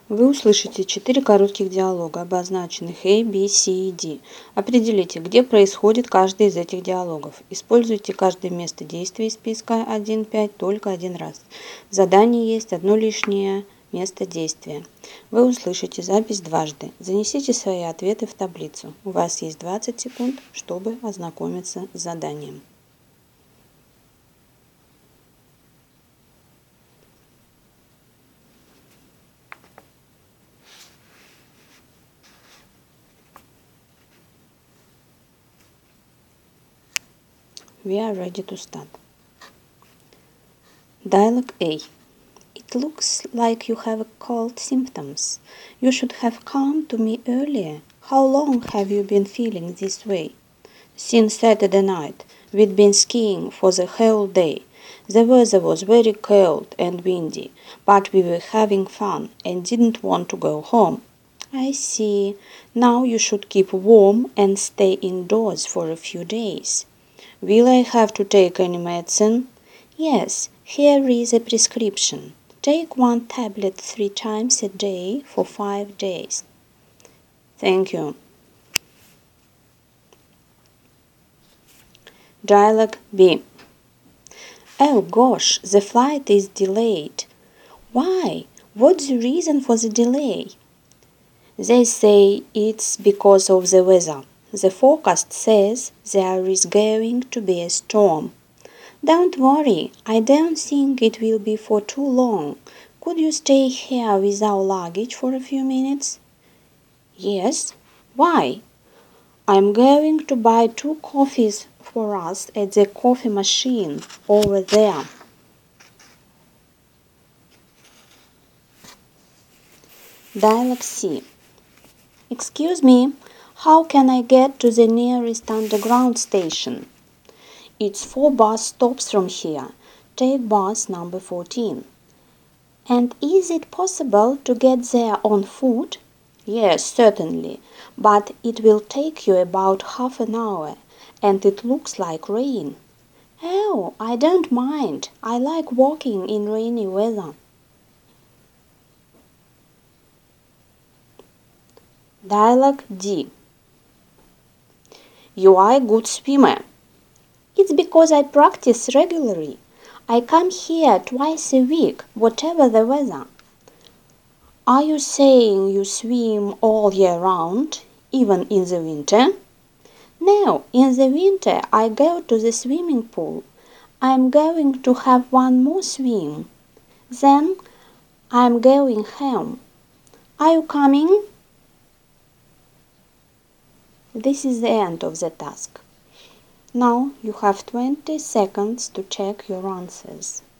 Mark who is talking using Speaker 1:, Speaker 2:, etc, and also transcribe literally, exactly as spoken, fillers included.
Speaker 1: Вы услышите четыре коротких диалога, обозначенных A, B, C и D. Определите, где происходит каждый из этих диалогов. Используйте каждое место действия из списка один пять только один раз. В задании есть одно лишнее место действия. Вы услышите запись дважды. Занесите свои ответы в таблицу. У вас есть двадцать секунд, чтобы ознакомиться с заданием. We are ready to start. Dialogue A. It looks like you have cold symptoms. You should have come to me earlier. How long have you been feeling this way? Since Saturday night. We'd been skiing for the whole day. The weather was very cold and windy, but we were having fun and didn't want to go home. I see. Now you should keep warm and stay indoors for a few days. Will I have to take any medicine? Yes, here is a prescription. Take one tablet three times a day for five days. Thank you. Dialogue B. Oh gosh, the flight is delayed. Why? What's the reason for the delay? They say it's because of the weather. The forecast says there is going to be a storm. Don't worry, I don't think it will be for too long. Could you stay here with our luggage for a few minutes? Yes. Why? I'm going to buy two coffees for us at the coffee machine over there. Dialogue C. Excuse me, how can I get to the nearest underground station? It's four bus stops from here. Take bus number fourteen. And is it possible to get there on foot? Yes, certainly, but it will take you about half an hour, and it looks like rain. Oh, I don't mind. I like walking in rainy weather. Dialogue D. You are a good swimmer. It's because I practice regularly. I come here twice a week, whatever the weather. Are you saying you swim all year round, even in the winter? No, in the winter I go to the swimming pool. I'm going to have one more swim. Then I'm going home. Are you coming? This is the end of the task. Now you have twenty seconds to check your answers.